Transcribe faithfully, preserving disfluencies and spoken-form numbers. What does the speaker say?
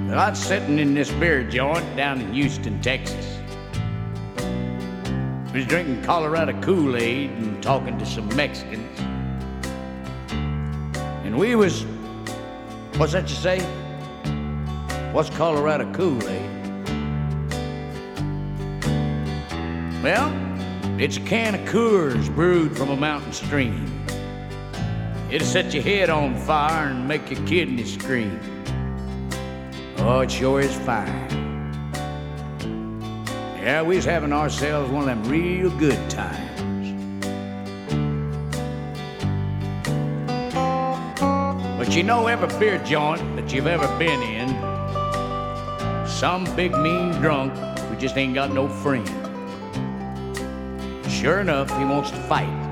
Well, I was sitting in this beer joint down in Houston, Texas. I was drinking Colorado Kool-Aid and talking to some Mexicans. And we was, what's that you say? What's Colorado Kool-Aid? Well, it's a can of Coors brewed from a mountain stream. It'll set your head on fire and make your kidneys scream. Oh, it sure is fine. Yeah, we was having ourselves one of them real good times. But you know, every beer joint that you've ever been in, some big mean drunk who just ain't got no friend. Sure enough, he wants to fight.